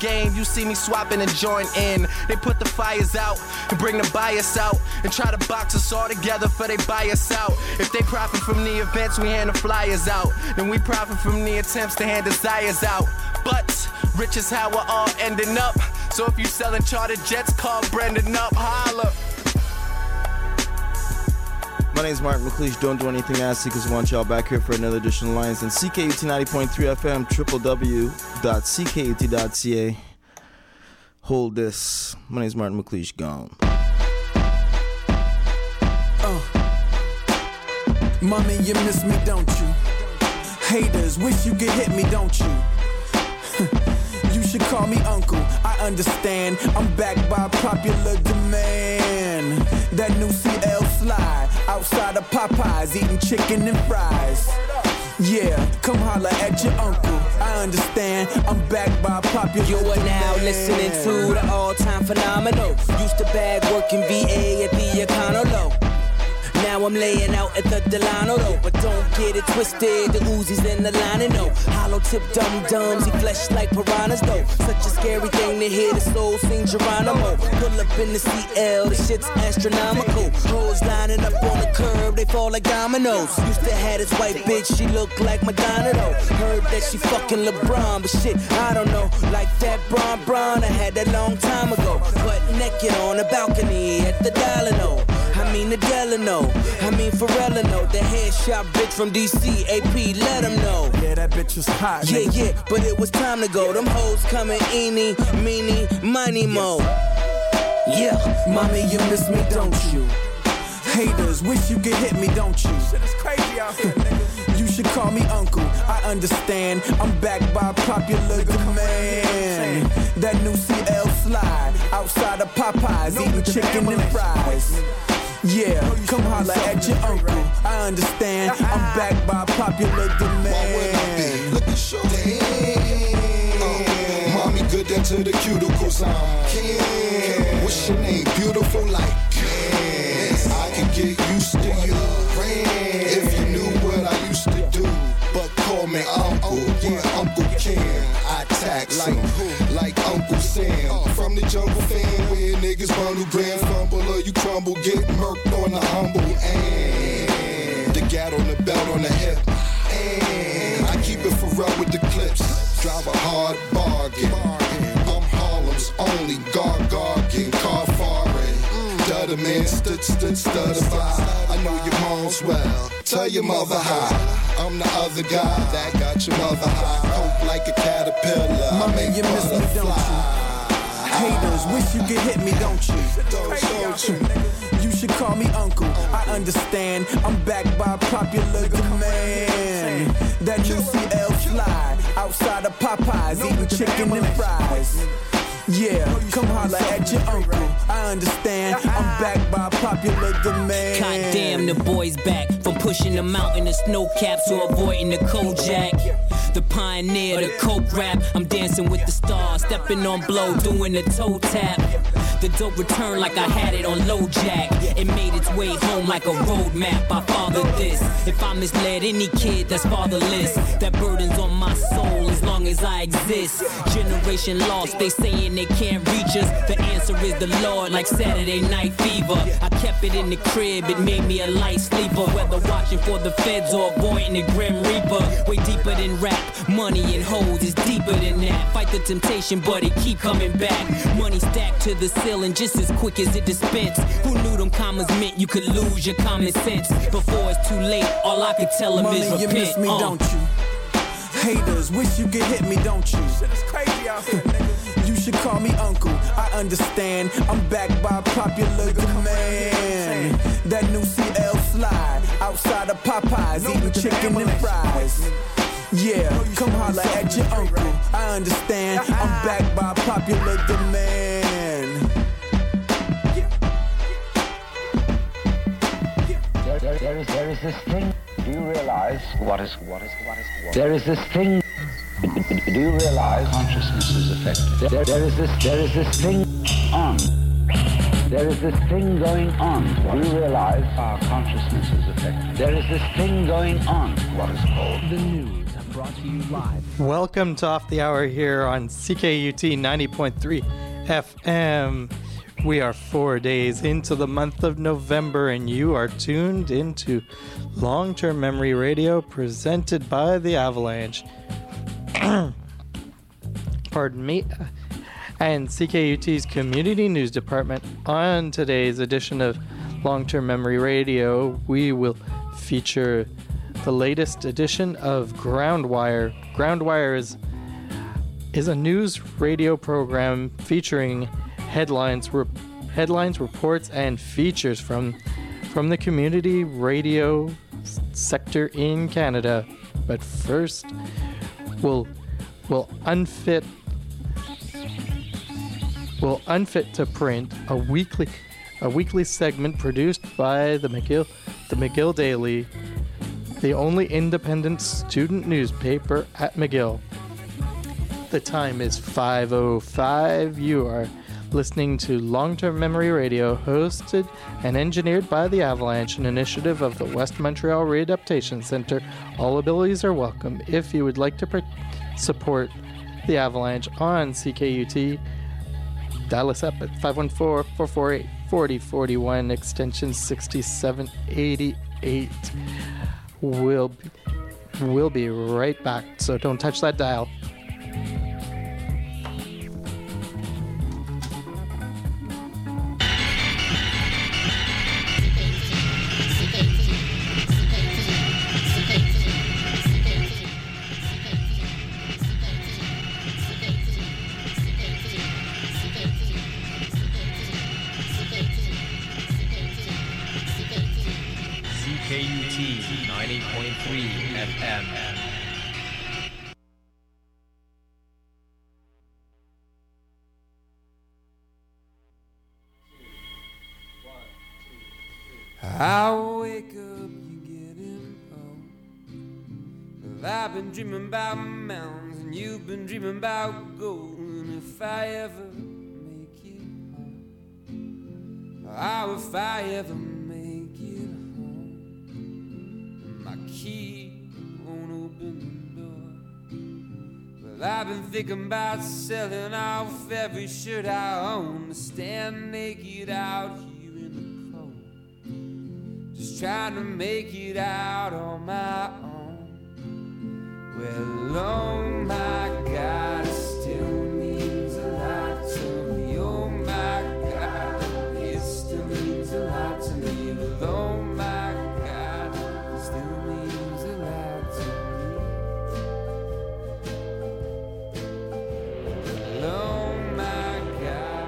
game, you see me swapping and join in. They put the fires out and bring the bias out and try to box us all together for they buy us out. If they profit from the events, we hand the flyers out. Then we profit from the attempts to hand desires out. But rich is how we're all ending up. So if you selling charter jets, call Brendan up, holla. My name's Martin McLeish. Don't do anything nasty because we want y'all back here for another edition of Lions and CKUT 90.3 FM, www.ckut.ca. Hold this. My name's Martin McLeish. Gone. Mommy, you miss me, don't you? Haters, wish you could hit me, don't you? You should call me uncle, I understand. I'm backed by popular demand. That new CL Sly, outside of Popeyes, eating chicken and fries. Yeah, come holla at your uncle, I understand. I'm backed by popular You are now demand. listening to the all-time phenomenal. Used to bag working VA at the Econo. Now I'm laying out at the Delano though. But don't get it twisted, the Uzis in the line and no hollow tip dum-dums, he flesh like piranhas though. Such a scary thing to hear the soul sing Geronimo. Pull up in the CL, the shit's astronomical. Hoes lining up on the curb, they fall like dominoes. Used to have this white bitch, she looked like Madonna though. Heard that she fucking LeBron, but shit, I don't know. Like that Bron, I had that long time ago. Butt naked on the balcony at the Delano. I mean the Delano, I mean Pharrellino, the headshot bitch from DC, AP, let them know. Yeah, that bitch was hot. Yeah, yeah, but it was time to go. Them hoes coming eeny, meeny, miny, mo. Yeah, mommy, you miss me, don't you? Haters, wish you could hit me, don't you? Shit is crazy out here, nigga. You should call me uncle, I understand. I'm backed by popular demand. That new CL Sly, outside of Popeyes, eating chicken and fries. Yeah, come holla at your uncle, I understand. I'm backed by popular demand. Look at show. Damn. Mommy good down to the cuticles. Kim. What's your name? Beautiful like Kim. I can get used to you. If you knew what I used to do. But call me Uncle, yeah, Uncle Ken. I tax him like Uncle Sam. From the jungle fan, where niggas bundle grand fumble or you crumble, get murked on the humble. And the gat on the belt on the hip. And I keep it for real with the clips. Drive a hard bargain. I'm Harlem's only gargan, car foreign. Dutter man, stuttified. I know your mom's well. Tell your mother hi. I'm the other guy that got your mother high. Hope like a caterpillar. Mommy, you miss me, don't you? Haters, wish you could hit me, don't you? You should call me uncle, I understand. I'm backed by popular demand. That new CL Fly, outside of Popeyes, eating chicken and fries. Yeah, come holla at your uncle, I understand. I'm backed by popular demand. Goddamn, the boys back from pushing the mountain, the snow caps to avoiding the Kojak. The pioneer, the coke rap. I'm dancing with the stars, stepping on blow, doing the toe tap. The dope returned like I had it on low jack. It made its way home like a roadmap. I fathered this. If I misled any kid that's fatherless, that burden's on my soul as long as I exist. Generation lost, they saying they can't reach us. The answer is the Lord, like Saturday Night Fever. I kept it in the crib, it made me a light sleeper. Whether watching for the feds or avoiding the Grim Reaper. Way deeper than rap, money and hoes is deeper than that. Fight the temptation, but it keep coming back. Money stacked to the ceiling just as quick as it dispense. Who knew them commas meant you could lose your common sense? Before it's too late, all I could tell them is repent. You miss me, don't you? Haters, wish you could hit me, don't you? Shit is crazy out here, nigga. You should call me uncle, I understand. I'm backed by popular demand. That new CL Sly, outside of Popeyes, eating chicken and fries. Yeah, come holla at your uncle, I understand. I'm backed by popular demand. There is this thing. Do you realize what is? There is this thing. Do you realize consciousness is affected? There is this thing on. There is this thing going on. Do you realize our consciousness is affected? There is this thing going on. What is called the news. brought to you live. Welcome to Off the Hour here on CKUT 90.3 FM. We are 4 days into the month of November, and you are tuned into Long-Term Memory Radio presented by The Avalanche. Pardon me. And CKUT's Community News Department. On today's edition of Long-Term Memory Radio, we will feature the latest edition of Groundwire. Groundwire is a news radio program featuring headlines, reports, and features from the community radio sector in Canada. But first, we'll unfit to print a weekly segment produced by the McGill Daily, the only independent student newspaper at McGill. The time is 5:05. You are listening to Long-Term Memory Radio, hosted and engineered by The Avalanche, an initiative of the West Montreal Readaptation Centre. All abilities are welcome. If you would like to support The Avalanche on CKUT, dial us up at 514-448-4041, extension 6788. We'll be right back, so don't touch that dial. CKUT 90.3 FM. I wake up, you getting home. Well, I've been dreaming about mountains, and you've been dreaming about gold. And if I ever make it home, oh, if I ever make it home, my key won't open the door. Well, I've been thinking about selling off every shirt I own to stand naked out here. Just trying to make it out on my own. Well, oh my God, it still means a lot to me. Oh my God, it still means a lot to me. Well, oh my God, it still means a lot to me. Well, oh my God.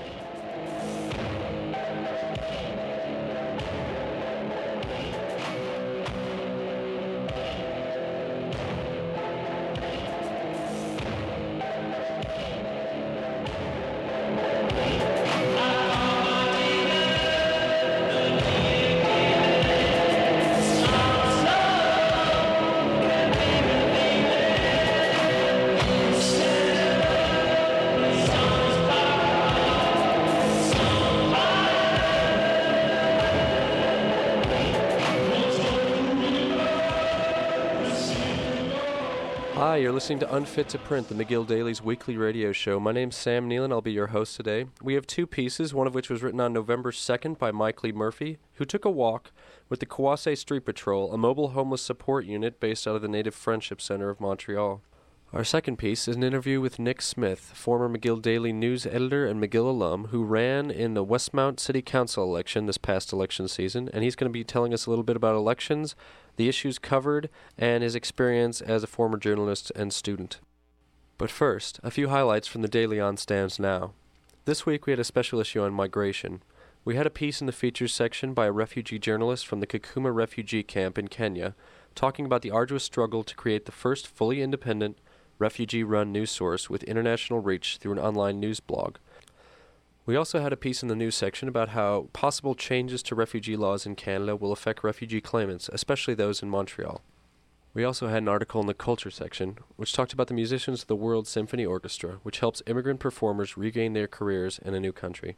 Hi, you're listening to Unfit to Print, the McGill Daily's weekly radio show. My name's Sam Nealon. I'll be your host today. We have two pieces, one of which was written on November 2nd by Mike Lee Murphy, who took a walk with the Kawase Street Patrol, a mobile homeless support unit based out of the Native Friendship Center of Montreal. Our second piece is an interview with Nick Smith, former McGill Daily news editor and McGill alum, who ran in the Westmount City Council election this past election season, and he's going to be telling us a little bit about elections, the issues covered, and his experience as a former journalist and student. But first, a few highlights from the Daily on Stands Now. This week we had a special issue on migration. We had a piece in the features section by a refugee journalist from the Kakuma refugee camp in Kenya, talking about the arduous struggle to create the first fully independent, refugee-run news source with international reach through an online news blog. We also had a piece in the news section about how possible changes to refugee laws in Canada will affect refugee claimants, especially those in Montreal. We also had an article in the culture section, which talked about the musicians of the World Symphony Orchestra, which helps immigrant performers regain their careers in a new country.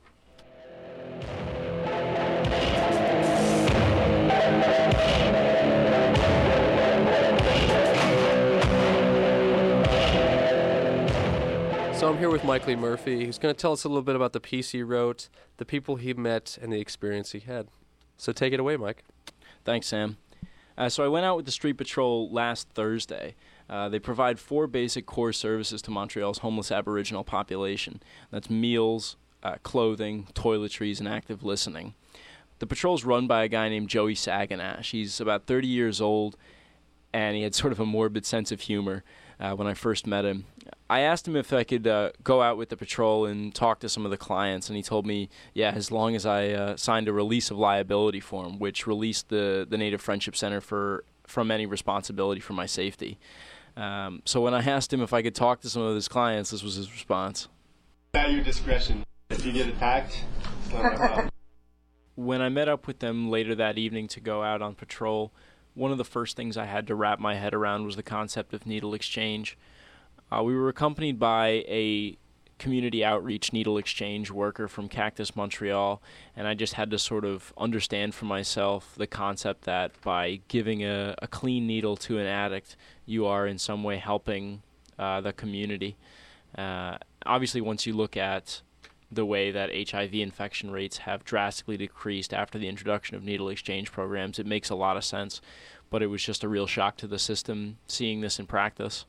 I'm here with Mike Lee Murphy, who's going to tell us a little bit about the piece he wrote, the people he met, and the experience he had. So take it away, Mike. Thanks, Sam. So I went out with the Street Patrol last Thursday. They provide 4 basic core services to Montreal's homeless Aboriginal population. That's meals, clothing, toiletries, and active listening. The patrol's run by a guy named Joey Saganash. He's about 30 years old, and he had sort of a morbid sense of humor when I first met him. I asked him if I could go out with the patrol and talk to some of the clients, and he told me, yeah, as long as I signed a release of liability form, which released the Native Friendship Center from any responsibility for my safety. So when I asked him if I could talk to some of his clients, this was his response. At your discretion. If you get attacked, it's not my problem. When I met up with them later that evening to go out on patrol, one of the first things I had to wrap my head around was the concept of needle exchange. We were accompanied by a community outreach needle exchange worker from Cactus Montreal, and I just had to sort of understand for myself the concept that by giving a clean needle to an addict, you are in some way helping the community. Obviously, once you look at the way that HIV infection rates have drastically decreased after the introduction of needle exchange programs, it makes a lot of sense, but it was just a real shock to the system seeing this in practice.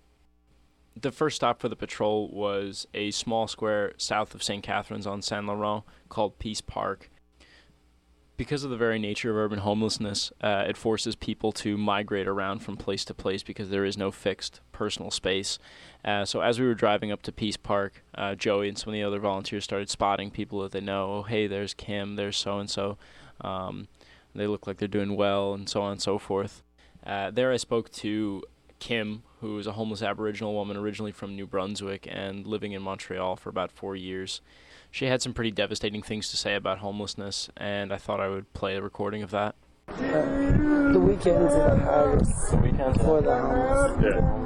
The first stop for the patrol was a small square south of St. Catharines on Saint Laurent called Peace Park. Because of the very nature of urban homelessness, it forces people to migrate around from place to place because there is no fixed personal space. So as we were driving up to Peace Park, Joey and some of the other volunteers started spotting people that they know. Oh, hey, there's Kim, there's so-and-so. They look like they're doing well, and so on and so forth. There I spoke to Kim, who is a homeless Aboriginal woman originally from New Brunswick and living in Montreal for about 4 years. She had some pretty devastating things to say about homelessness, and I thought I would play a recording of that. The weekends are the hardest for the homeless.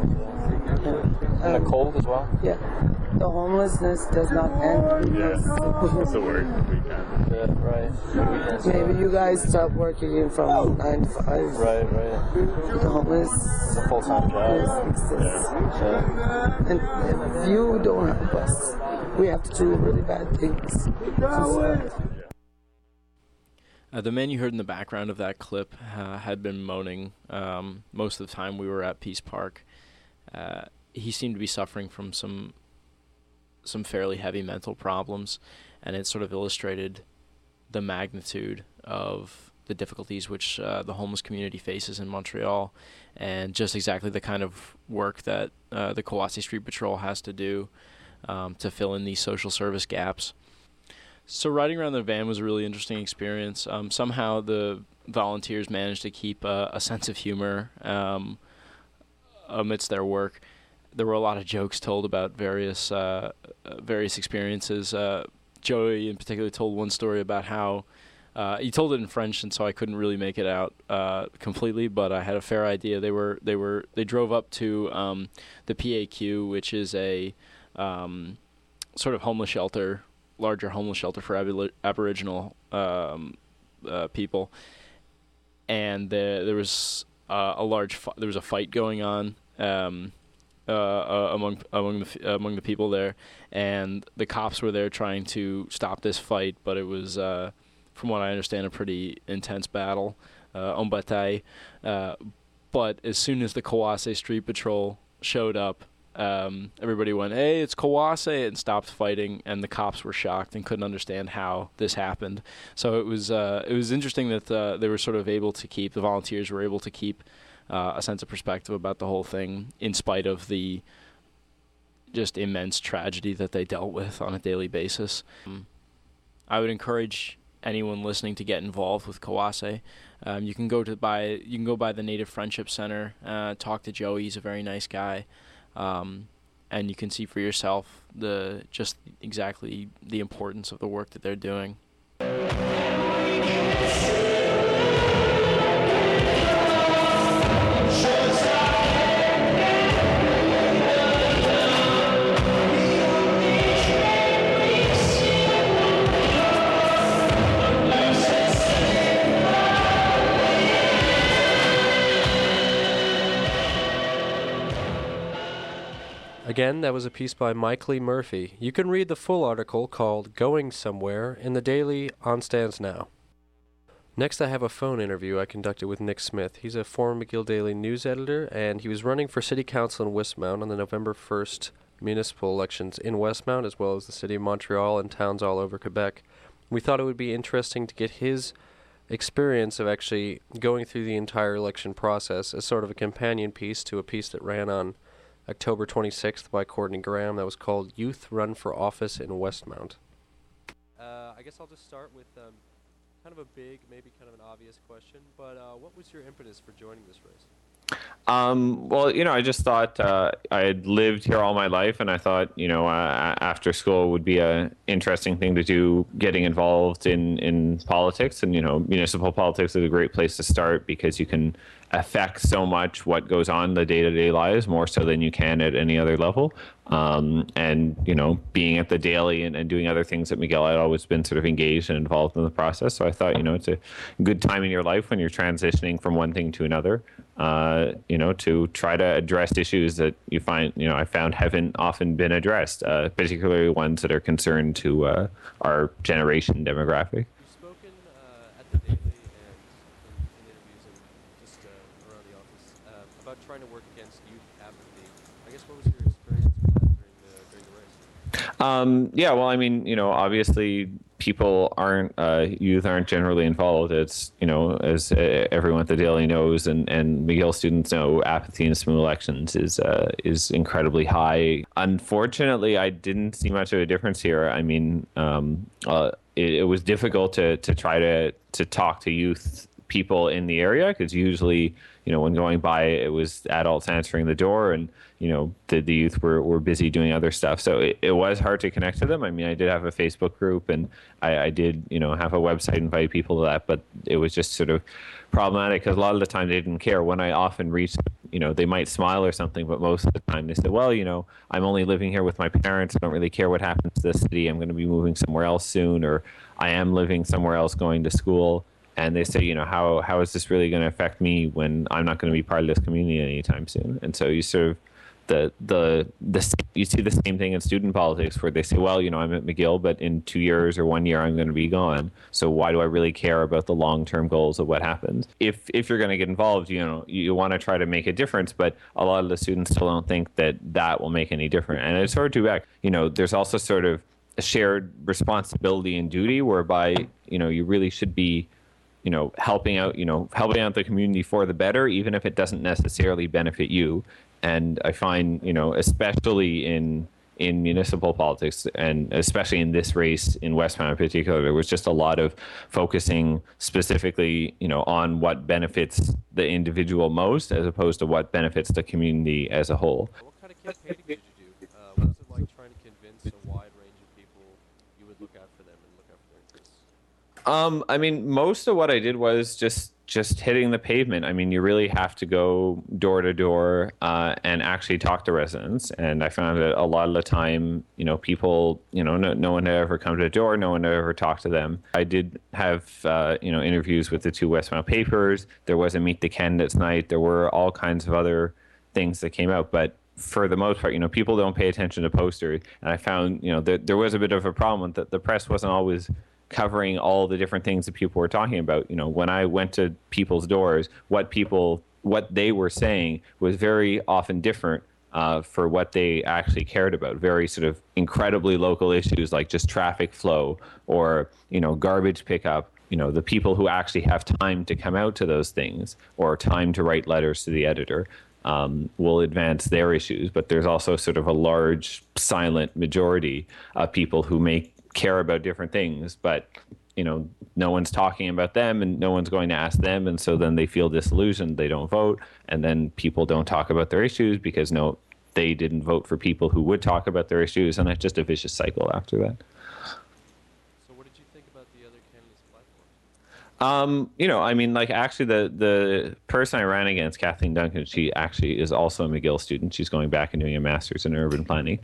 Yeah. And the cold as well? Yeah. The homelessness does not end. It's the word. Weekend. Yeah, right. Maybe you guys stop working from 9 to 5. Right. The homeless. It's a full-time job. Exists. Yeah. And if you don't help us, we have to do really bad things. The man you heard in the background of that clip had been moaning most of the time we were at Peace Park. He seemed to be suffering from some fairly heavy mental problems, and it sort of illustrated the magnitude of the difficulties which the homeless community faces in Montreal, and just exactly the kind of work that the Kawase Street Patrol has to do to fill in these social service gaps. So riding around the van was a really interesting experience. Somehow the volunteers managed to keep a sense of humor amidst their work. There were a lot of jokes told about various experiences. Joey in particular told one story about how he told it in French, and so I couldn't really make it out completely, but I had a fair idea. They drove up to the PAQ, which is a sort of homeless shelter, larger homeless shelter for Aboriginal people, and there was a fight going on among the people there, and the cops were there trying to stop this fight, but it was, from what I understand, a pretty intense battle, en bataille. But as soon as the Kawase Street Patrol showed up, everybody went, "Hey, it's Kawase," and stopped fighting, and the cops were shocked and couldn't understand how this happened. So it was interesting that they were sort of able to keep, the volunteers were able to keep a sense of perspective about the whole thing in spite of the just immense tragedy that they dealt with on a daily basis. I would encourage anyone listening to get involved with Kawase. You can go by the Native Friendship Center, talk to Joey. He's a very nice guy. And you can see for yourself just exactly the importance of the work that they're doing. Again, that was a piece by Mike Lee Murphy. You can read the full article called Going Somewhere in the Daily on Stands Now. Next, I have a phone interview I conducted with Nick Smith. He's a former McGill Daily news editor, and he was running for City Council in Westmount on the November 1st municipal elections in Westmount, as well as the city of Montreal and towns all over Quebec. We thought it would be interesting to get his experience of actually going through the entire election process as sort of a companion piece to a piece that ran on October 26th by Courtney Graham that was called Youth Run for Office in Westmount. I guess I'll just start with kind of a big, maybe kind of an obvious question, but what was your impetus for joining this race? Well, I just thought I had lived here all my life, and I thought, after school would be a interesting thing to do, getting involved in politics. And, municipal politics is a great place to start because you can affect so much what goes on in the day-to-day lives, more so than you can at any other level. And, being at the Daily and doing other things at McGill, I'd always been sort of engaged and involved in the process. So I thought, it's a good time in your life when you're transitioning from one thing to another, to try to address issues that you find, I found haven't often been addressed, particularly ones that are concerned to our generation demographic. You've spoken at the Daily and in interviews and just around the office about trying to work against youth apathy. I guess what was your experience with that during the race? Yeah, well, obviously people youth aren't generally involved. It's, as everyone at the Daily knows and McGill students know, apathy in small elections is incredibly high. Unfortunately, I didn't see much of a difference here. It was difficult to try to talk to youth people in the area because usually, when going by, it was adults answering the door and, the youth were busy doing other stuff. So it was hard to connect to them. I did have a Facebook group and I did, have a website, invite people to that, but it was just sort of problematic because a lot of the time they didn't care. When I often reached, they might smile or something, but most of the time they said, well, I'm only living here with my parents. I don't really care what happens to the city. I'm going to be moving somewhere else soon, or I am living somewhere else going to school. And they say, how is this really going to affect me when I'm not going to be part of this community anytime soon? And so you sort of, you see the same thing in student politics where they say, well, I'm at McGill, but in 2 years or 1 year, I'm going to be gone. So why do I really care about the long-term goals of what happens? If you're going to get involved, you want to try to make a difference, but a lot of the students still don't think that will make any difference. And it's sort of too bad. There's also sort of a shared responsibility and duty whereby, you really should be helping out the community for the better, even if it doesn't necessarily benefit you. And I find, especially in municipal politics, and especially in this race in Westmount in particular, there was just a lot of focusing specifically, on what benefits the individual most, as opposed to what benefits the community as a whole. What kind of campaigning did you do? What was it like trying to convince a wide range of people you would look out for them and look out for their interests? Most of what I did was just hitting the pavement. You really have to go door to door and actually talk to residents. And I found that a lot of the time, people, no one had ever come to the door, no one had ever talked to them. I did have, interviews with the two Westmount papers. There was a Meet the Candidates night. There were all kinds of other things that came out. But for the most part, people don't pay attention to posters. And I found, that there was a bit of a problem that the press wasn't always covering all the different things that people were talking about. When I went to people's doors, what they were saying was very often different for what they actually cared about. Very sort of incredibly local issues like just traffic flow or, garbage pickup. The people who actually have time to come out to those things or time to write letters to the editor will advance their issues. But there's also sort of a large silent majority of people who care about different things, but no one's talking about them and no one's going to ask them, and so then they feel disillusioned, they don't vote, and then people don't talk about their issues because they didn't vote for people who would talk about their issues, and it's just a vicious cycle after that. So what did you think about the other candidates' platforms? Actually the person I ran against, Kathleen Duncan, she actually is also a McGill student. She's going back and doing a master's in urban planning.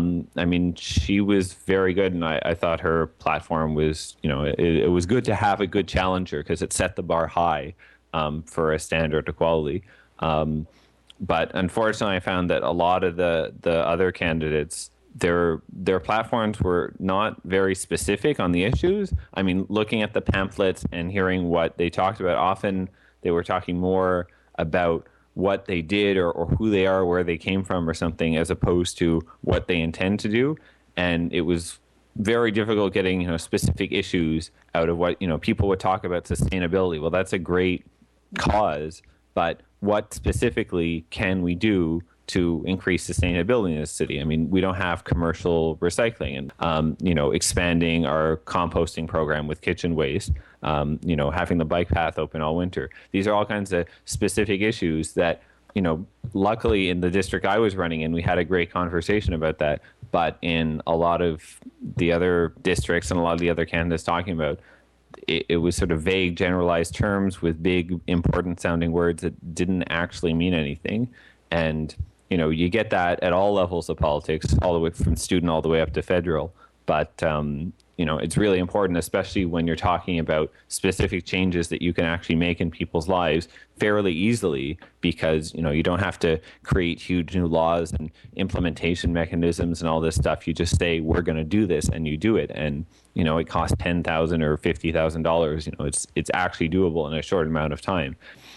She was very good, and I thought her platform was, it was good to have a good challenger because it set the bar high for a standard equality. But unfortunately, I found that a lot of the other candidates, their platforms were not very specific on the issues. I mean, looking at the pamphlets and hearing what they talked about, often they were talking more about what they did or who they are, where they came from or something, as opposed to what they intend to do. And it was very difficult getting, specific issues out of what, people would talk about sustainability. Well, that's a great cause, but what specifically can we do to increase sustainability in this city? I mean, we don't have commercial recycling, and expanding our composting program with kitchen waste, having the bike path open all winter. These are all kinds of specific issues that, luckily in the district I was running in, we had a great conversation about that. But in a lot of the other districts and a lot of the other candidates talking about, it was sort of vague, generalized terms with big, important sounding words that didn't actually mean anything. And, you get that at all levels of politics, all the way from student all the way up to federal. But, it's really important, especially when you're talking about specific changes that you can actually make in people's lives fairly easily, because, you don't have to create huge new laws and implementation mechanisms and all this stuff. You just say, we're going to do this, and you do it. And, it costs $10,000 or $50,000. It's actually doable in a short amount of time.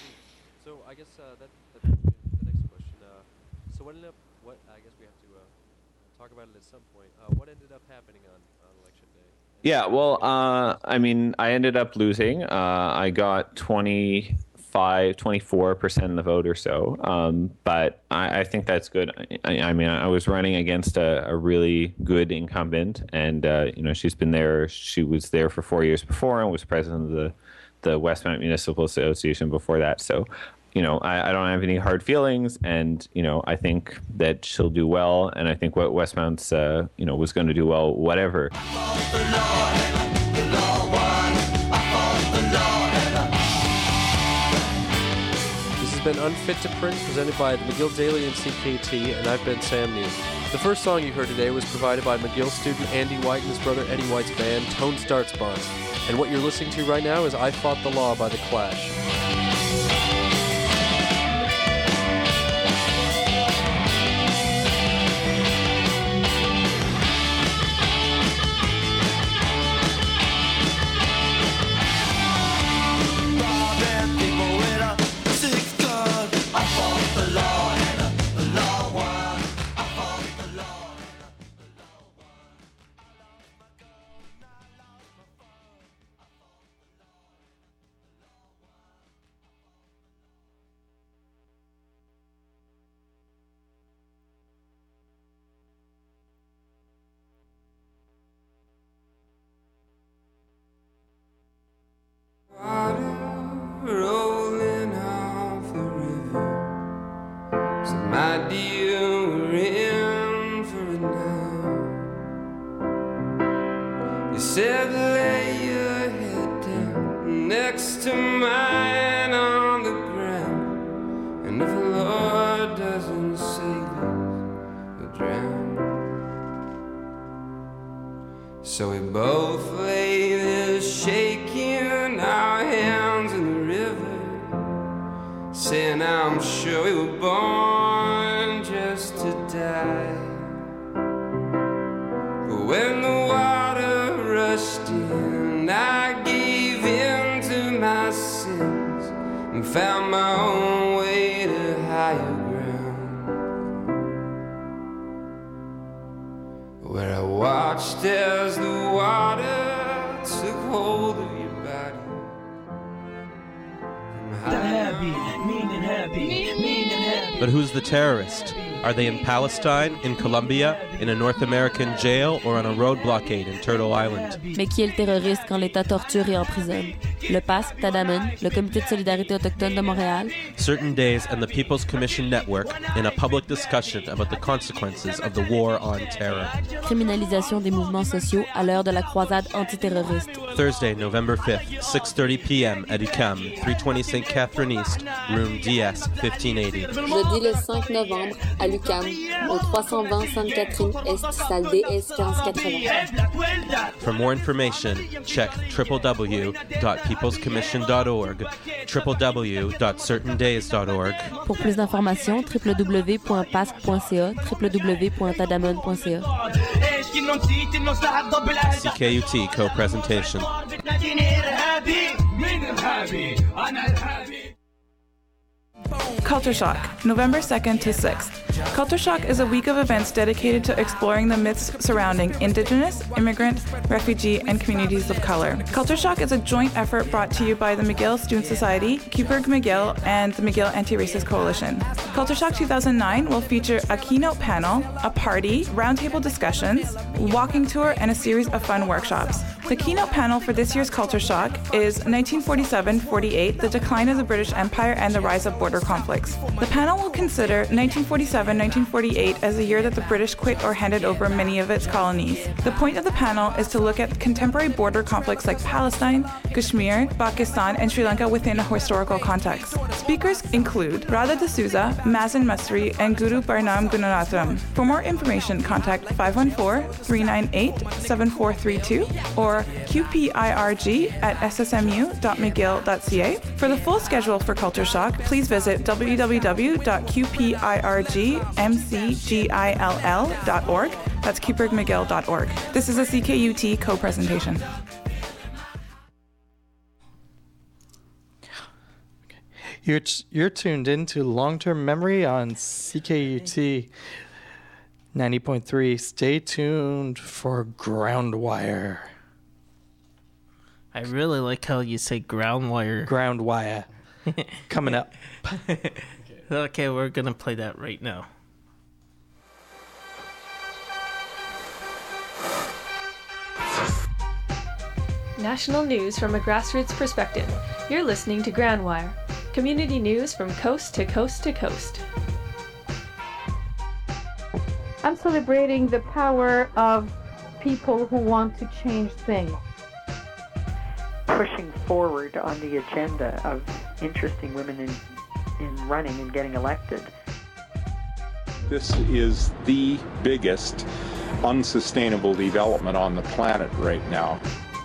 So I guess that's the next question. So what ended up, I guess we have to talk about it at some point. What ended up happening on election day? Yeah, well, I ended up losing. I got 24% of the vote or so. But I think that's good. I was running against a really good incumbent, and she's been there. She was there for 4 years before and was president of the Westmount Municipal Association before that. So, I don't have any hard feelings, and I think that she'll do well, and I think what Westmount's was going to do well, whatever. Been Unfit to Print, presented by the McGill Daily and CKT, and I've been Sam Neal. The first song you heard today was provided by McGill student Andy White and his brother Eddie White's band, Tone Starts Bonds. And what you're listening to right now is I Fought the Law by The Clash. So we both lay there shaking our hands in the river, saying I'm sure we were born just to die. But when the water rushed in, I gave in to my sins and found my own way to higher ground, where I watched as the water took hold of your body. But who's the terrorist? Are they in Palestine, in Colombia, in a North American jail, or on a road blockade in Turtle Island? Mais qui est le terroriste quand l'État torture et emprisonne? Le PASC, Tadamen, le Comité de solidarité autochtone de Montréal? Certain Days and the People's Commission Network in a public discussion about the consequences of the war on terror. Criminalisation des mouvements sociaux à l'heure de la croisade antiterroriste. Thursday, November 5th, 6:30 p.m. at UQAM, 320 St. Catherine East, room DS 1580. Jeudi le 5 novembre à l'UQAM, au 320 Sainte-Catherine-Est, salle DS 1580. For more information, check www.peoplescommission.org www.certaindays.org. Pour plus d'informations, www.pasc.ca, www.tadamon.ca. CKUT co-presentation. Culture Shock, November 2nd to 6th. Culture Shock is a week of events dedicated to exploring the myths surrounding Indigenous, immigrant, refugee, and communities of color. Culture Shock is a joint effort brought to you by the McGill Student Society, Cooper McGill, and the McGill Anti-Racist Coalition. Culture Shock 2009 will feature a keynote panel, a party, roundtable discussions, walking tour, and a series of fun workshops. The keynote panel for this year's Culture Shock is 1947-48, the decline of the British Empire and the rise of border conflicts. The panel will consider 1947-1948 as the year that the British quit or handed over many of its colonies. The point of the panel is to look at contemporary border conflicts like Palestine, Kashmir, Pakistan, and Sri Lanka within a historical context. Speakers include Radha D'Souza, Mazen Masri, and Guru Barnam Gunanathan. For more information, contact 514-398-7432 or qpirg@ssmu.mcgill.ca. For the full schedule for Culture Shock, please visit www.qpirgmcgill.org. That's coopermcgill.org. This is a CKUT co-presentation. You're tuned into Long-Term Memory on CKUT 90.3. Stay tuned for Groundwire. I really like how you say Groundwire. Groundwire. Coming up. Okay, we're going to play that right now. National news from a grassroots perspective. You're listening to Groundwire, community news from coast to coast to coast. I'm celebrating the power of people who want to change things. Pushing forward on the agenda of interesting women in running and getting elected. This is the biggest unsustainable development on the planet right now.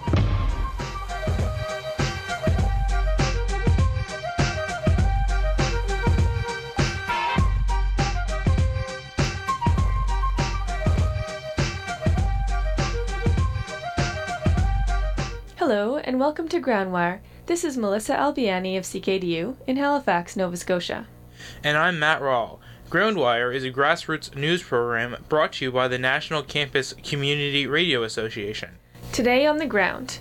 Hello, and welcome to Groundwire. This is Melissa Albiani of CKDU in Halifax, Nova Scotia. And I'm Matt Rawl. Groundwire is a grassroots news program brought to you by the National Campus Community Radio Association. Today on the ground.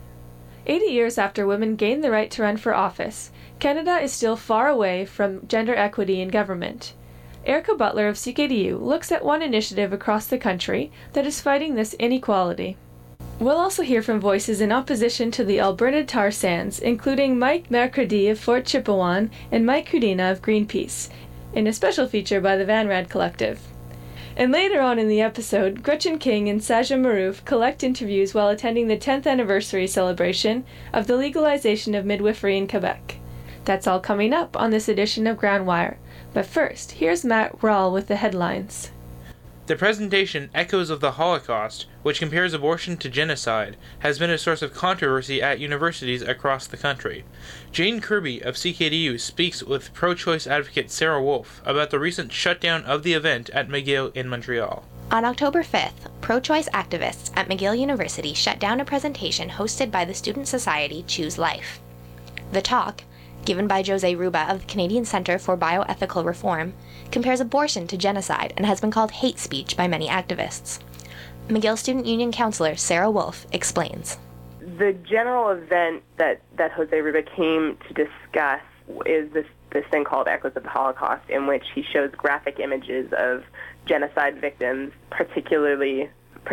80 years after women gained the right to run for office, Canada is still far away from gender equity in government. Erica Butler of CKDU looks at one initiative across the country that is fighting this inequality. We'll also hear from voices in opposition to the Alberta tar sands, including Mike Mercredi of Fort Chipewyan and Mike Houdina of Greenpeace, in a special feature by the Van Rad Collective. And later on in the episode, Gretchen King and Saja Marouf collect interviews while attending the 10th anniversary celebration of the legalization of midwifery in Quebec. That's all coming up on this edition of Groundwire. But first, here's Matt Rawl with the headlines. The presentation Echoes of the Holocaust, which compares abortion to genocide, has been a source of controversy at universities across the country. Jane Kirby of CKDU speaks with pro-choice advocate Sarah Wolf about the recent shutdown of the event at McGill in Montreal. On October 5th, pro-choice activists at McGill University shut down a presentation hosted by the student society Choose Life. The talk, given by Jose Ruba of the Canadian Centre for Bioethical Reform, compares abortion to genocide and has been called hate speech by many activists. McGill Student Union Councillor Sarah Wolf explains. The general event that Jose Ruba came to discuss is this thing called Echoes of the Holocaust, in which he shows graphic images of genocide victims, particularly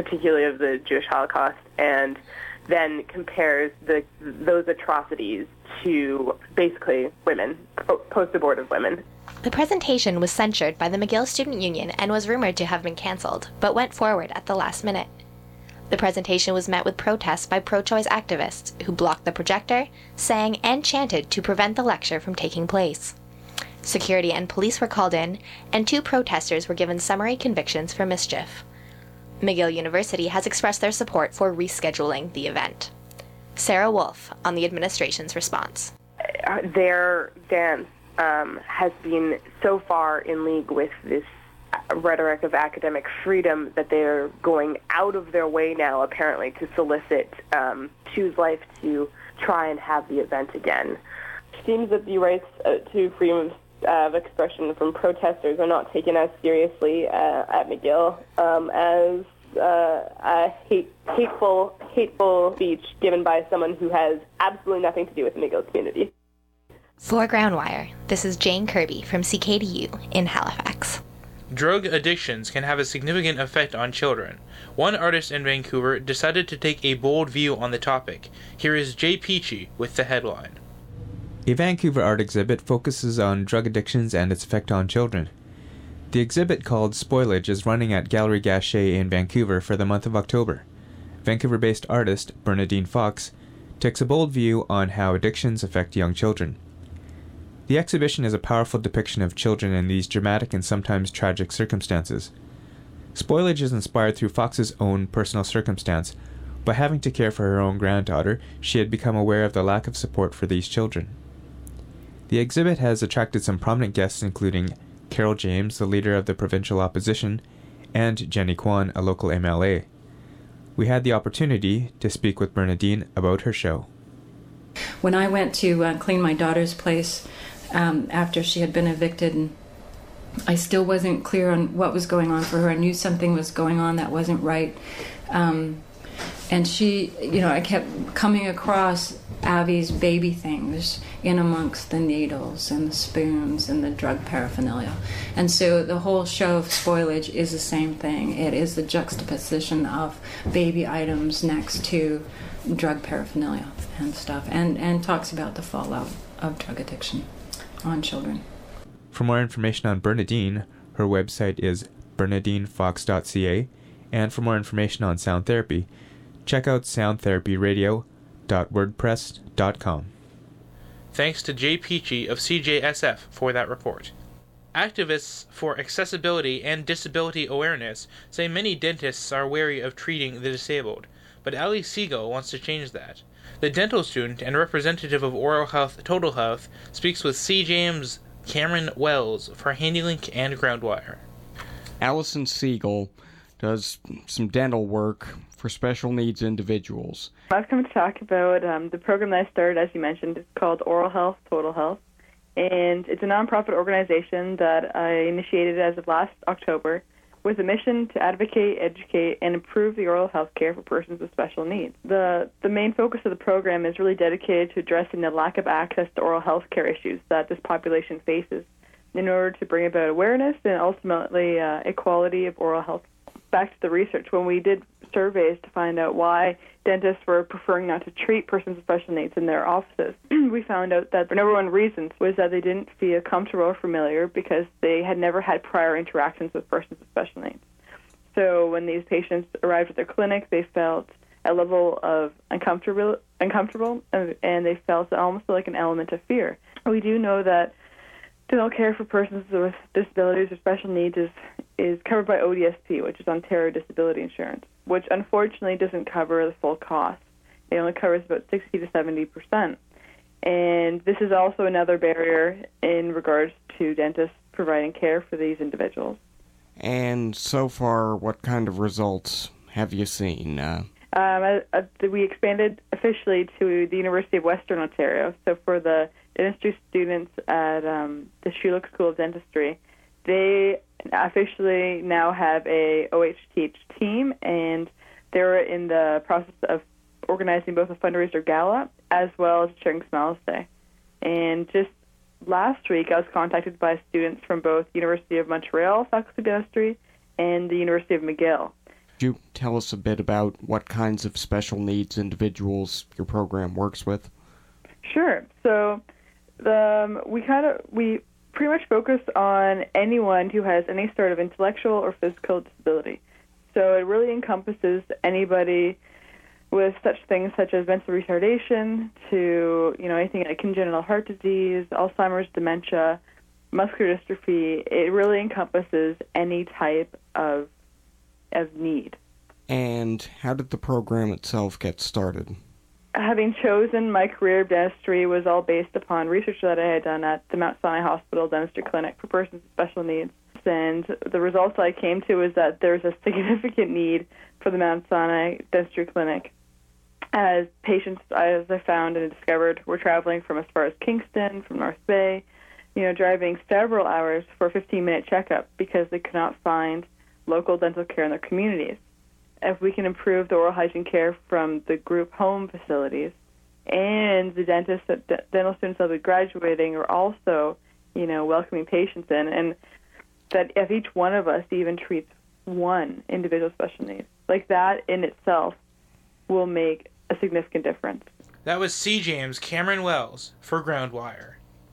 of the Jewish Holocaust, and then compares those atrocities to basically women, post-abortive women. The presentation was censured by the McGill Student Union and was rumored to have been cancelled, but went forward at the last minute. The presentation was met with protests by pro-choice activists who blocked the projector, sang, and chanted to prevent the lecture from taking place. Security and police were called in, and 2 protesters were given summary convictions for mischief. McGill University has expressed their support for rescheduling the event. Sarah Wolf on the administration's response. their dance has been so far in league with this rhetoric of academic freedom that they're going out of their way now, apparently, to solicit Choose Life to try and have the event again. It seems that the rights to freedom of expression from protesters are not taken as seriously at McGill as a hateful speech given by someone who has absolutely nothing to do with the McGill community. For Groundwire, this is Jane Kirby from CKDU in Halifax. Drug addictions can have a significant effect on children. One artist in Vancouver decided to take a bold view on the topic. Here is Jay Peachy with the headline. A Vancouver art exhibit focuses on drug addictions and its effect on children. The exhibit, called Spoilage, is running at Gallery Gachet in Vancouver for the month of October. Vancouver-based artist Bernadine Fox takes a bold view on how addictions affect young children. The exhibition is a powerful depiction of children in these dramatic and sometimes tragic circumstances. Spoilage is inspired through Fox's own personal circumstance. By having to care for her own granddaughter, she had become aware of the lack of support for these children. The exhibit has attracted some prominent guests, including Carol James, the leader of the provincial opposition, and Jenny Kwan, a local MLA. We had the opportunity to speak with Bernadine about her show. When I went to clean my daughter's place after she had been evicted, and I still wasn't clear on what was going on for her. I knew something was going on that wasn't right. And she, I kept coming across Avi's baby things in amongst the needles and the spoons and the drug paraphernalia. And so the whole show of Spoilage is the same thing. It is the juxtaposition of baby items next to drug paraphernalia and stuff, and talks about the fallout of drug addiction on children. For more information on Bernadine, her website is bernadinefox.ca, and for more information on sound therapy, check out soundtherapyradio.wordpress.com. Thanks to Jay Peachy of CJSF for that report. Activists for accessibility and disability awareness say many dentists are wary of treating the disabled, but Ali Siegel wants to change that. The dental student and representative of Oral Health Total Health speaks with CJM's Cameron Wells for HandyLink and Groundwire. Allison Siegel does some dental work for special needs individuals. I've come to talk about the program that I started, as you mentioned. It's called Oral Health Total Health, and it's a nonprofit organization that I initiated as of last October with a mission to advocate, educate, and improve the oral health care for persons with special needs. The main focus of the program is really dedicated to addressing the lack of access to oral health care issues that this population faces in order to bring about awareness and ultimately equality of oral health. Back to the research, when we did surveys to find out why dentists were preferring not to treat persons with special needs in their offices, we found out that the number one reason was that they didn't feel comfortable or familiar because they had never had prior interactions with persons with special needs. So when these patients arrived at their clinic, they felt a level of uncomfortable, and they felt almost like an element of fear. We do know that dental care for persons with disabilities or special needs is covered by ODSP, which is Ontario Disability Insurance, which unfortunately doesn't cover the full cost. It only covers about 60 to 70%. And this is also another barrier in regards to dentists providing care for these individuals. And so far, what kind of results have you seen? We expanded officially to the University of Western Ontario. So for the dentistry students at the Schulich School of Dentistry, they officially now have a OHTH team, and they're in the process of organizing both a fundraiser gala as well as Sharing Smiles Day. And just last week, I was contacted by students from both University of Montreal Faculty of Dentistry and the University of McGill. Could you tell us a bit about what kinds of special needs individuals your program works with? Sure. So we pretty much focus on anyone who has any sort of intellectual or physical disability. So it really encompasses anybody with such things such as mental retardation to, anything like congenital heart disease, Alzheimer's, dementia, muscular dystrophy. It really encompasses any type of need. And how did the program itself get started? having chosen my career of dentistry was all based upon research that I had done at the Mount Sinai Hospital Dentistry Clinic for persons with special needs. And the results I came to is that there's a significant need for the Mount Sinai Dentistry Clinic, as patients, as I found and discovered, were traveling from as far as Kingston, from North Bay, driving several hours for a 15-minute checkup because they could not find local dental care in their communities. If we can improve the oral hygiene care from the group home facilities, and the dental students that will be graduating are also, welcoming patients in, and that if each one of us even treats one individual special need, like that in itself will make a significant difference. That was CJAM's Cameron Wells for Groundwire.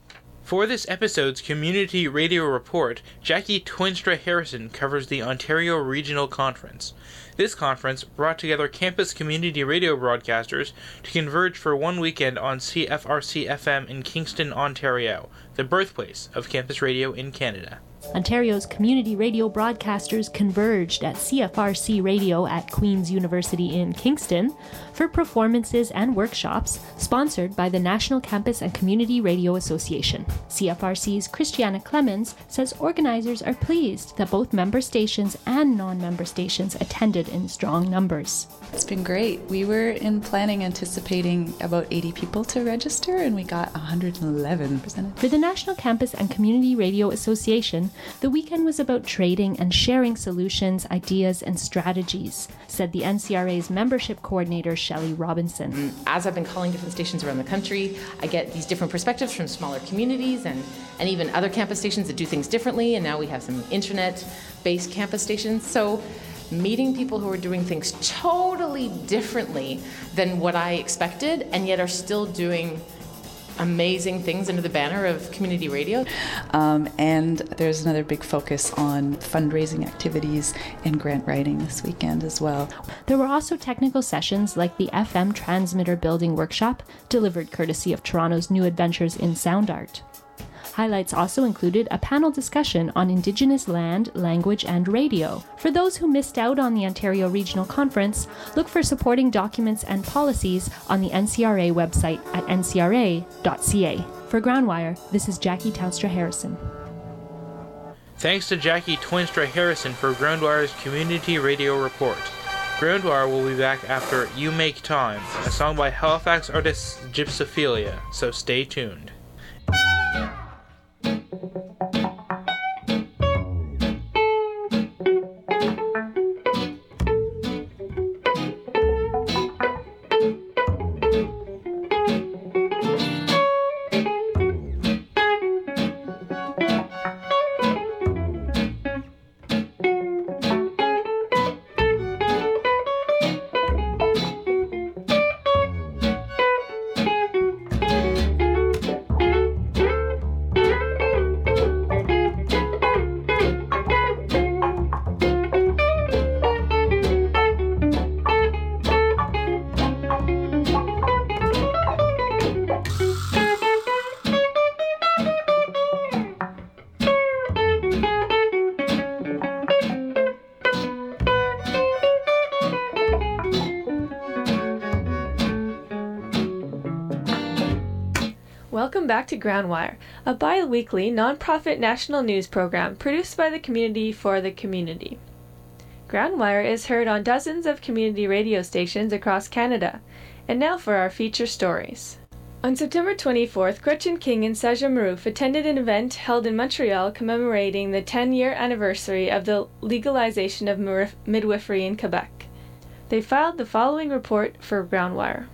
For this episode's Community Radio Report, Jackie Twinstra Harrison covers the Ontario Regional Conference. This conference brought together campus community radio broadcasters to converge for one weekend on CFRC-FM in Kingston, Ontario, the birthplace of campus radio in Canada. Ontario's community radio broadcasters converged at CFRC Radio at Queen's University in Kingston for performances and workshops sponsored by the National Campus and Community Radio Association. CFRC's Christiana Clemens says organizers are pleased that both member stations and non-member stations attended in strong numbers. It's been great. We were in planning anticipating about 80 people to register, and we got 111 presented. For the National Campus and Community Radio Association, the weekend was about trading and sharing solutions, ideas, and strategies, said the NCRA's membership coordinator, Shelley Robinson. As I've been calling different stations around the country, I get these different perspectives from smaller communities and even other campus stations that do things differently, and now we have some internet-based campus stations. So meeting people who are doing things totally differently than what I expected, and yet are still doing amazing things under the banner of community radio. And there's another big focus on fundraising activities and grant writing this weekend as well. There were also technical sessions like the FM transmitter building workshop, delivered courtesy of Toronto's New Adventures in Sound Art. Highlights also included a panel discussion on Indigenous land, language, and radio. For those who missed out on the Ontario Regional Conference, look for supporting documents and policies on the NCRA website at ncra.ca. For Groundwire, this is Jackie Twinstra Harrison. Thanks to Jackie Twinstra Harrison for Groundwire's Community Radio Report. Groundwire will be back after You Make Time, a song by Halifax artist Gypsophilia, so stay tuned. Welcome back to Groundwire, a bi-weekly, non-profit national news program produced by the community for the community. Groundwire is heard on dozens of community radio stations across Canada. And now for our feature stories. On September 24th, Gretchen King and Saja Marouf attended an event held in Montreal commemorating the 10-year anniversary of the legalization of midwifery in Quebec. They filed the following report for Groundwire.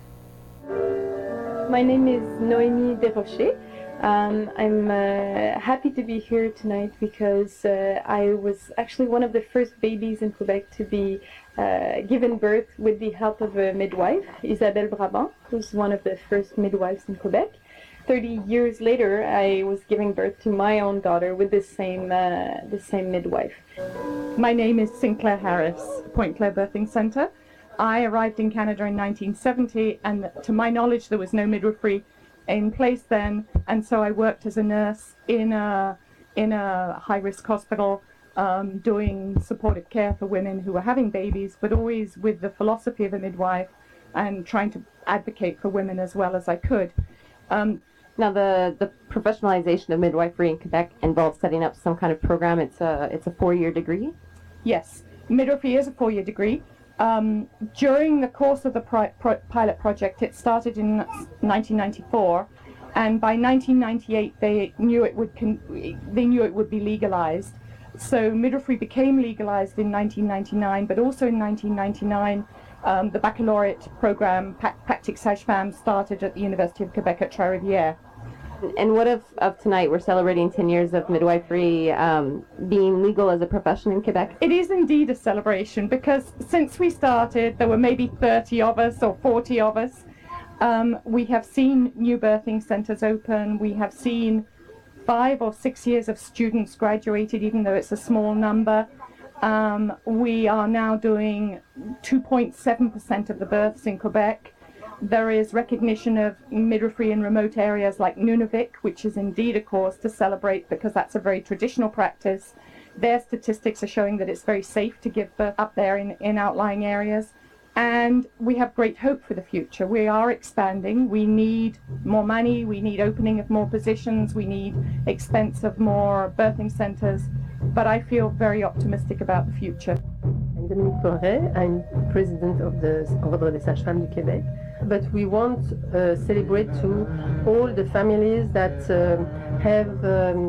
My name is Noémie Desrochers. I'm happy to be here tonight because I was actually one of the first babies in Quebec to be given birth with the help of a midwife, Isabelle Brabant, who's one of the first midwives in Quebec. 30 years later, I was giving birth to my own daughter with the same midwife. My name is Sinclair Harris, Point Claire Birthing Centre. I arrived in Canada in 1970, and to my knowledge, there was no midwifery in place then, and so I worked as a nurse in a high-risk hospital, doing supportive care for women who were having babies, but always with the philosophy of a midwife and trying to advocate for women as well as I could. Now, the professionalization of midwifery in Quebec involves setting up some kind of program. It's a 4-year degree? Yes, midwifery is a 4-year degree. During the course of the pilot project, it started in 1994, and by 1998 they knew it would be legalized. So midwifery became legalized in 1999, but also in 1999 the baccalaureate program, Pratique Sage-Femme, started at the University of Quebec at Trois-Rivières. And what of tonight? We're celebrating 10 years of midwifery being legal as a profession in Quebec. It is indeed a celebration, because since we started, there were maybe 30 of us or 40 of us. We have seen new birthing centers open. We have seen 5 or 6 years of students graduated, even though it's a small number. We are now doing 2.7% of the births in Quebec. There is recognition of midwifery in remote areas like Nunavik, which is indeed a cause to celebrate because that's a very traditional practice. Their statistics are showing that it's very safe to give birth up there in outlying areas. And we have great hope for the future. We are expanding. We need more money. We need opening of more positions. We need expense of more birthing centers. But I feel very optimistic about the future. I'm Dominique Poiret. I'm president of the Ordre des Sages-Femmes du Québec. But we want to celebrate to all the families that have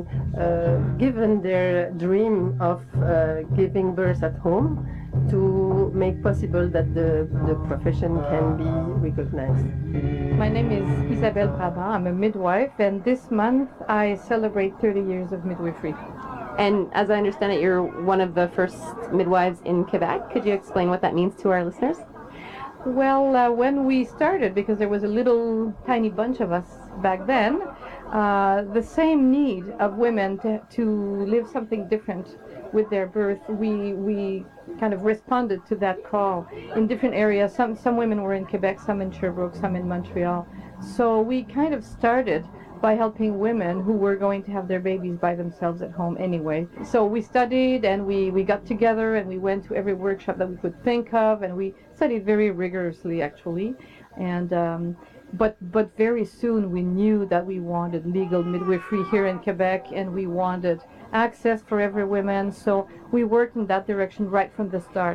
given their dream of giving birth at home, to make possible that the profession can be recognized. My name is Isabelle Brabant. I'm a midwife, and this month I celebrate 30 years of midwifery. And as I understand it, you're one of the first midwives in Quebec. Could you explain what that means to our listeners? Well, when we started, because there was a little tiny bunch of us back then, the same need of women to live something different with their birth, we kind of responded to that call in different areas. Some women were in Quebec, some in Sherbrooke, some in Montreal. So we kind of started by helping women who were going to have their babies by themselves at home anyway. So we studied, and we got together, and we went to every workshop that we could think of, and we studied very rigorously, actually. And but very soon we knew that we wanted legal midwifery here in Quebec, and we wanted access for every woman. So we worked in that direction right from the start.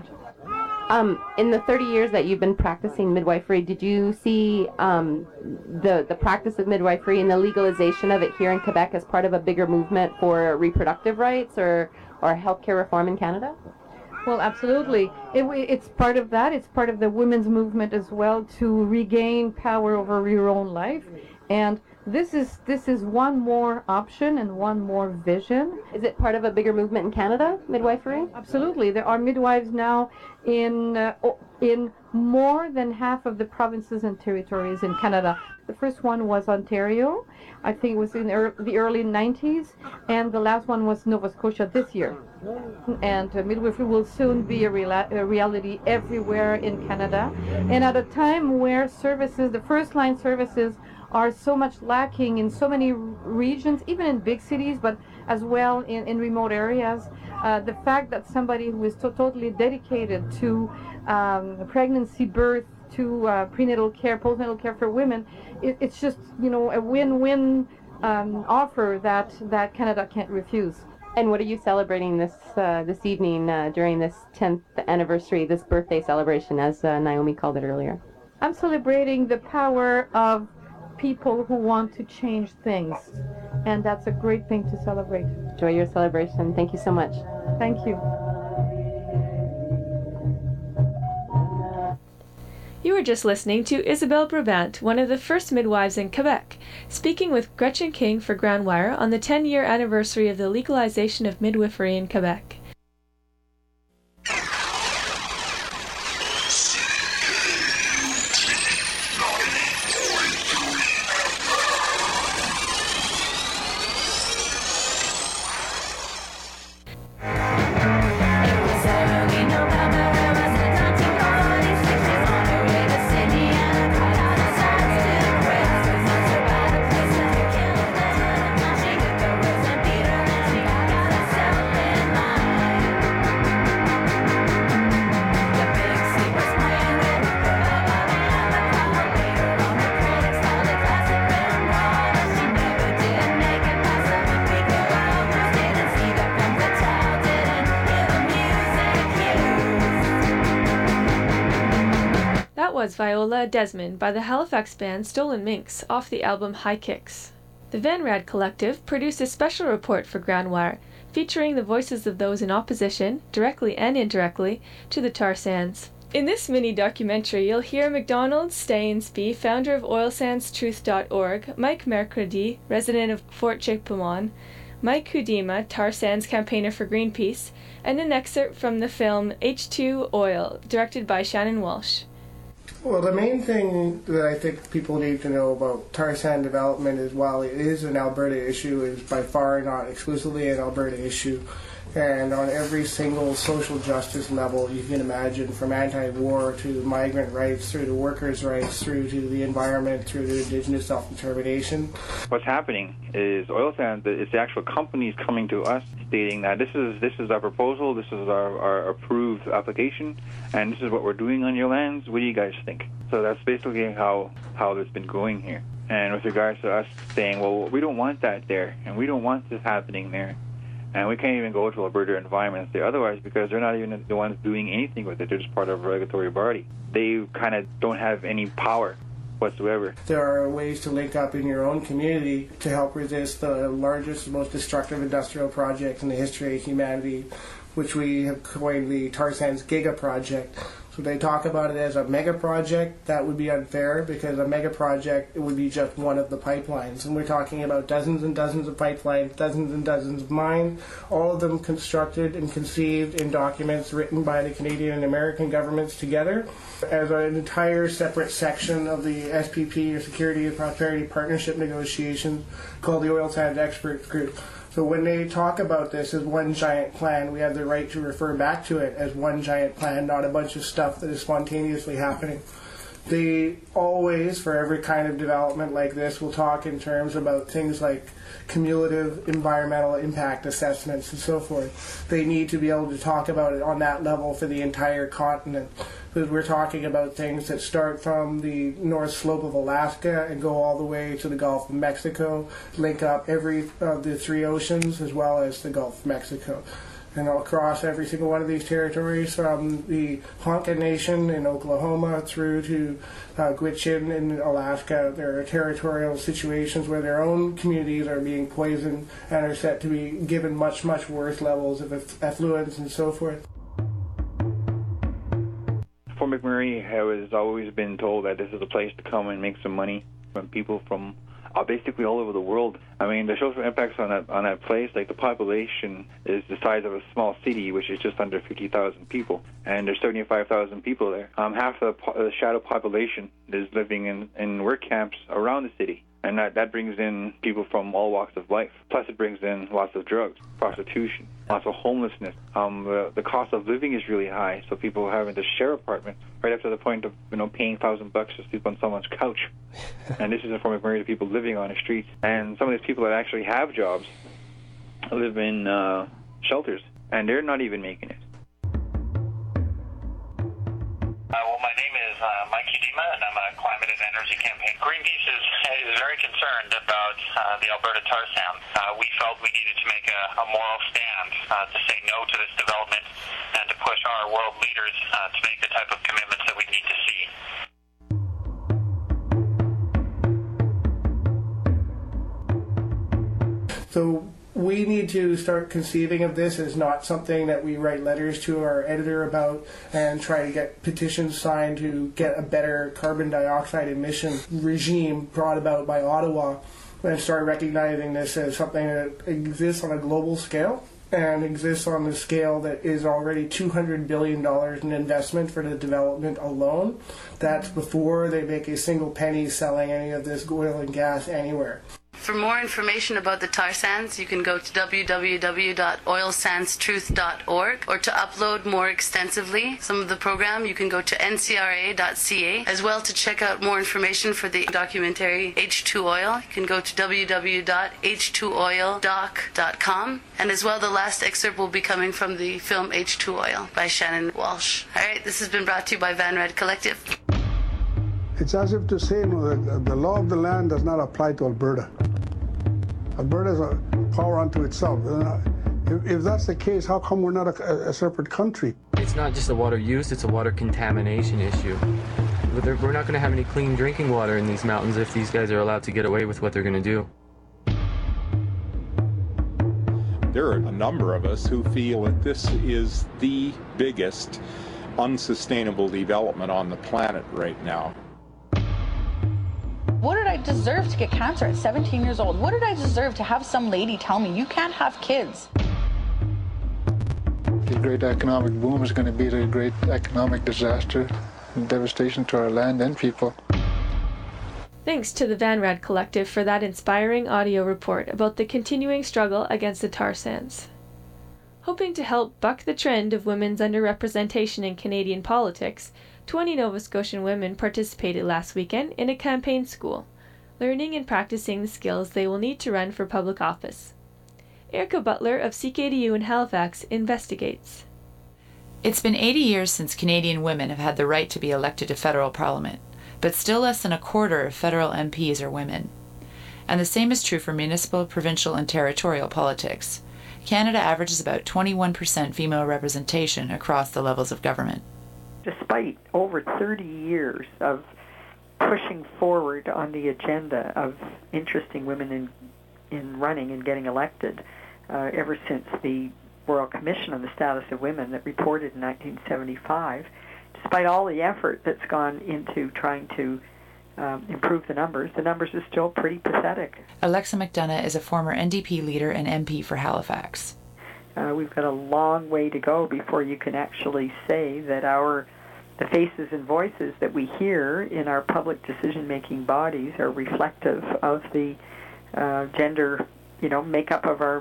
In the 30 years that you've been practicing midwifery, did you see the practice of midwifery and the legalization of it here in Quebec as part of a bigger movement for reproductive rights or healthcare reform in Canada? Well, absolutely. It's part of that. It's part of the women's movement as well, to regain power over your own life. And this is one more option and one more vision. Is it part of a bigger movement in Canada, midwifery? Absolutely. There are midwives now in more than half of the provinces and territories in Canada. The first one was Ontario. I think it was in the early 90s, and the last one was Nova Scotia this year. And midwifery will soon be a reality everywhere in Canada. And at a time where services, the first-line services, are so much lacking in so many regions, even in big cities, but as well in remote areas. The fact that somebody who is totally dedicated to pregnancy, birth, to prenatal care, postnatal care for women, it's just, a win-win offer that Canada can't refuse. And what are you celebrating this evening during this 10th anniversary, this birthday celebration, as Naomi called it earlier? I'm celebrating the power of people who want to change things, and that's a great thing to celebrate. Enjoy your celebration. Thank you so much. Thank you. You were just listening to Isabelle Brabant, one of the first midwives in Quebec, speaking with Gretchen King for Groundwire on the 10-year anniversary of the legalization of midwifery in Quebec. Viola Desmond by the Halifax band Stolen Minx off the album High Kicks. The Van Rad Collective produced a special report for Groundwire featuring the voices of those in opposition, directly and indirectly, to the tar sands. In this mini-documentary, you'll hear McDonald Stainsby, founder of oilsandstruth.org, Mike Mercredi, resident of Fort Chipewyan, Mike Hudima, tar sands campaigner for Greenpeace, and an excerpt from the film H2 Oil, directed by Shannon Walsh. Well, the main thing that I think people need to know about tar sand development is, while it is an Alberta issue, it is by far not exclusively an Alberta issue. And on every single social justice level you can imagine, from anti-war to migrant rights, through to workers' rights, through to the environment, through to Indigenous self-determination. What's happening is oil sands, it's the actual companies coming to us stating that this is our proposal, this is our approved application, and this is what we're doing on your lands. What do you guys think? So that's basically how it's been going here. And with regards to us saying, well, we don't want that there, and we don't want this happening there. And we can't even go to Alberta Environment and say otherwise, because they're not even the ones doing anything with it. They're just part of a regulatory body. They kind of don't have any power whatsoever. There are ways to link up in your own community to help resist the largest, most destructive industrial project in the history of humanity, which we have coined the Tar Sands Giga Project. So they talk about it as a mega project. That would be unfair, because a mega project, it would be just one of the pipelines. And we're talking about dozens and dozens of pipelines, dozens and dozens of mines, all of them constructed and conceived in documents written by the Canadian and American governments together as an entire separate section of the SPP, or Security and Prosperity Partnership negotiations, called the Oil Sands Experts Group. So when they talk about this as one giant plan, we have the right to refer back to it as one giant plan, not a bunch of stuff that is spontaneously happening. They always, for every kind of development like this, will talk in terms about things like cumulative environmental impact assessments and so forth. They need to be able to talk about it on that level for the entire continent. Because we're talking about things that start from the north slope of Alaska and go all the way to the Gulf of Mexico, link up every of the three oceans as well as the Gulf of Mexico. And across every single one of these territories, from the Ponca Nation in Oklahoma through to Gwich'in in Alaska, there are territorial situations where their own communities are being poisoned and are set to be given much, much worse levels of effluents and so forth. Fort McMurray has always been told that this is a place to come and make some money from people from basically all over the world. I mean, the social impacts on that place, like the population is the size of a small city, which is just under 50,000 people, and there's 75,000 people there. Half the shadow population is living in work camps around the city, and that brings in people from all walks of life. Plus, it brings in lots of drugs, prostitution, lots of homelessness. The cost of living is really high, so people are having to share apartments right up to the point of paying $1,000 to sleep on someone's couch. And this is in Fort McMurray, people living on the streets. And some of these people that actually have jobs live in shelters, and they're not even making it. Well, my name is Mike Hudima, and I'm a climate and energy campaign. Greenpeace is very concerned about the Alberta tar sands. We felt we needed to make a moral stand to say no to this development and to push our world leaders to make the type of commitments that we need to see. So we need to start conceiving of this as not something that we write letters to our editor about and try to get petitions signed to get a better carbon dioxide emission regime brought about by Ottawa, and start recognizing this as something that exists on a global scale and exists on the scale that is already $200 billion in investment for the development alone. That's before they make a single penny selling any of this oil and gas anywhere. For more information about the tar sands, you can go to www.oilsandstruth.org, or to upload more extensively some of the program, you can go to ncra.ca. As well, to check out more information for the documentary H2 Oil, you can go to www.h2oildoc.com. And as well, the last excerpt will be coming from the film H2 Oil by Shannon Walsh. All right, this has been brought to you by Van Rad Collective. It's as if to say that the law of the land does not apply to Alberta. Alberta is a power unto itself. If that's the case, how come we're not a separate country? It's not just a water use, it's a water contamination issue. We're not going to have any clean drinking water in these mountains if these guys are allowed to get away with what they're going to do. There are a number of us who feel that this is the biggest unsustainable development on the planet right now. What did I deserve to get cancer at 17 years old? What did I deserve to have some lady tell me, you can't have kids? The great economic boom is going to be a great economic disaster and devastation to our land and people. Thanks to the Van Rad Collective for that inspiring audio report about the continuing struggle against the tar sands. Hoping to help buck the trend of women's underrepresentation in Canadian politics, 20 Nova Scotian women participated last weekend in a campaign school, learning and practicing the skills they will need to run for public office. Erica Butler of CKDU in Halifax investigates. It's been 80 years since Canadian women have had the right to be elected to federal parliament, but still less than a quarter of federal MPs are women. And the same is true for municipal, provincial, and territorial politics. Canada averages about 21% female representation across the levels of government. Despite over 30 years of pushing forward on the agenda of interesting women in running and getting elected, ever since the Royal Commission on the Status of Women that reported in 1975, despite all the effort that's gone into trying to improve the numbers are still pretty pathetic. Alexa McDonough is a former NDP leader and MP for Halifax. We've got a long way to go before you can actually say that the faces and voices that we hear in our public decision-making bodies are reflective of the gender, makeup of our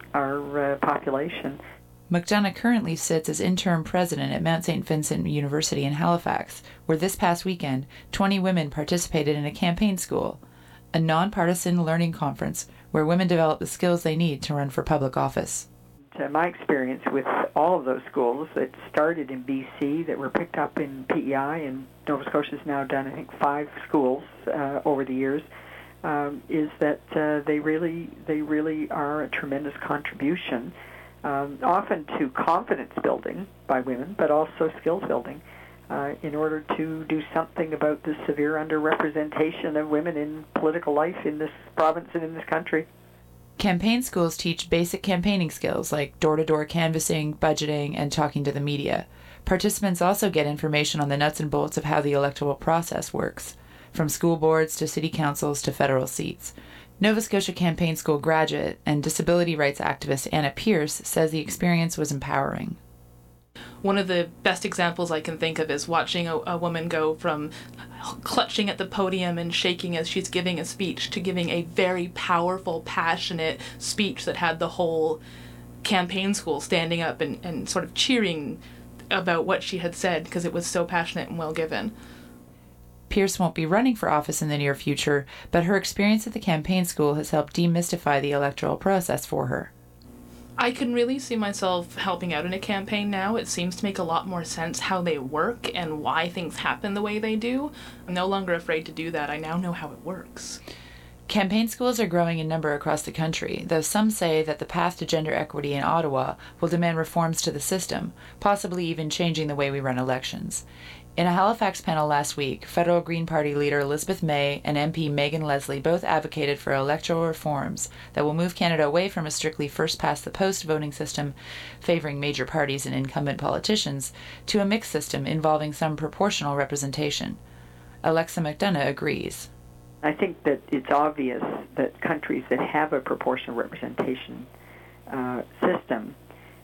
population. McDonough currently sits as interim president at Mount St. Vincent University in Halifax, where this past weekend 20 women participated in a campaign school, a nonpartisan learning conference where women develop the skills they need to run for public office. My experience with all of those schools that started in BC that were picked up in PEI, and Nova Scotia's now done, I think, 5 schools over the years, is that they really are a tremendous contribution, often to confidence building by women, but also skills building, in order to do something about the severe underrepresentation of women in political life in this province and in this country. Campaign schools teach basic campaigning skills like door-to-door canvassing, budgeting, and talking to the media. Participants also get information on the nuts and bolts of how the electoral process works, from school boards to city councils to federal seats. Nova Scotia Campaign School graduate and disability rights activist Anna Pierce says the experience was empowering. One of the best examples I can think of is watching a woman go from clutching at the podium and shaking as she's giving a speech to giving a very powerful, passionate speech that had the whole campaign school standing up and sort of cheering about what she had said because it was so passionate and well given. Pierce won't be running for office in the near future, but her experience at the campaign school has helped demystify the electoral process for her. I can really see myself helping out in a campaign now. It seems to make a lot more sense how they work and why things happen the way they do. I'm no longer afraid to do that. I now know how it works. Campaign schools are growing in number across the country, though some say that the path to gender equity in Ottawa will demand reforms to the system, possibly even changing the way we run elections. In a Halifax panel last week, Federal Green Party leader Elizabeth May and MP Megan Leslie both advocated for electoral reforms that will move Canada away from a strictly first-past-the-post voting system favoring major parties and incumbent politicians to a mixed system involving some proportional representation. Alexa McDonough agrees. I think that it's obvious that countries that have a proportional representation system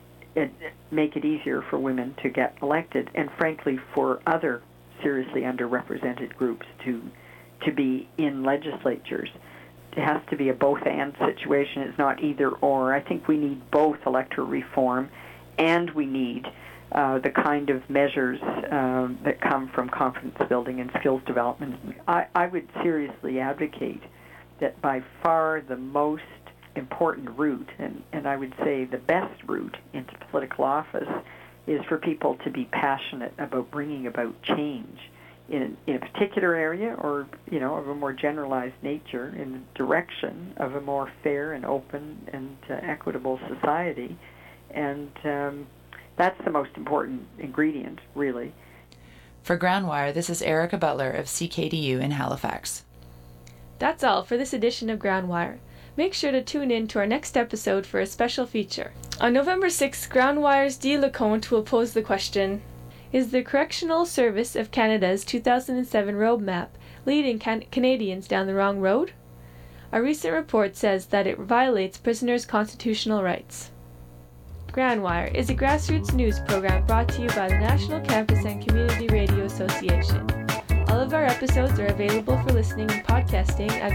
make it easier for women to get elected, and frankly for other seriously underrepresented groups to be in legislatures. It has to be a both-and situation. It's not either or. I think we need both electoral reform and we need the kind of measures that come from confidence building and skills development. I would seriously advocate that by far the most important route, and I would say the best route into political office, is for people to be passionate about bringing about change in a particular area, or of a more generalized nature, in the direction of a more fair and open and equitable society. And that's the most important ingredient, really. For Groundwire, this is Erica Butler of CKDU in Halifax. That's all for this edition of Groundwire. Make sure to tune in to our next episode for a special feature. On November 6th, Groundwire's Dee LeConte will pose the question, is the Correctional Service of Canada's 2007 roadmap leading Canadians down the wrong road? A recent report says that it violates prisoners' constitutional rights. Groundwire is a grassroots news program brought to you by the National Campus and Community Radio Association. All of our episodes are available for listening and podcasting at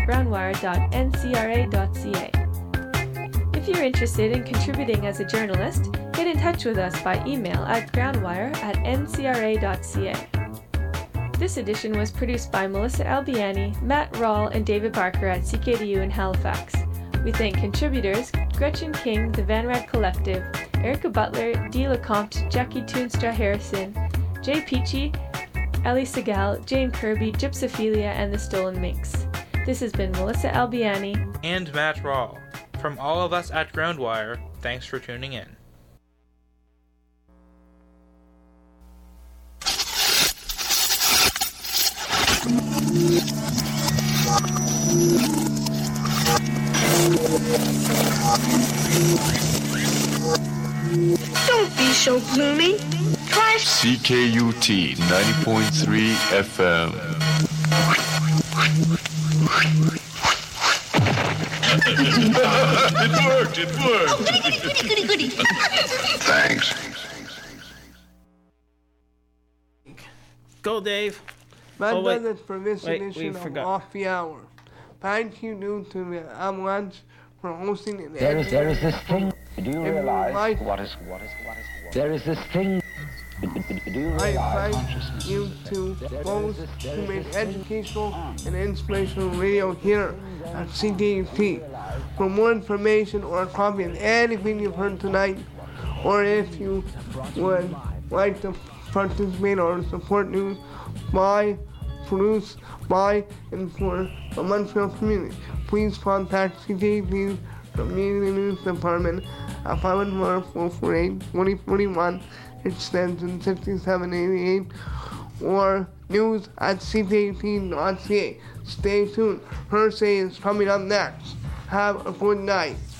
groundwire.ncra.ca. If you're interested in contributing as a journalist, get in touch with us by email at groundwire@ncra.ca. This edition was produced by Melissa Albiani, Matt Rawl, and David Barker at CKDU in Halifax. We thank contributors Gretchen King, the Van Rad Collective, Erica Butler, Dee LeCompte, Jackie Toonstra Harrison, Jay Peachy, Ellie Segal, Jane Kirby, Gypsophilia, and the Stolen Minx. This has been Melissa Albiani and Matt Rawl. From all of us at Groundwire, thanks for tuning in. Don't be so gloomy. Try CKUT 90.3 FM. It worked. Oh, goody. Thanks. Go, Dave. That does it for this edition of Off the Hour. Thank you to the Avalanche for hosting an There is this thing. Do you realize what is? There is this thing. Do you realize? I invite you to those who make educational and inspirational radio here at CKUT. For more information or a copy of anything you've heard tonight, or if you would like to participate or support news produced by and for the Montreal community, please contact CKUT Community News Department at 514-448-2041, extension 6788, or news@ckut.ca. Stay tuned. Her Say is coming up next. Have a good night.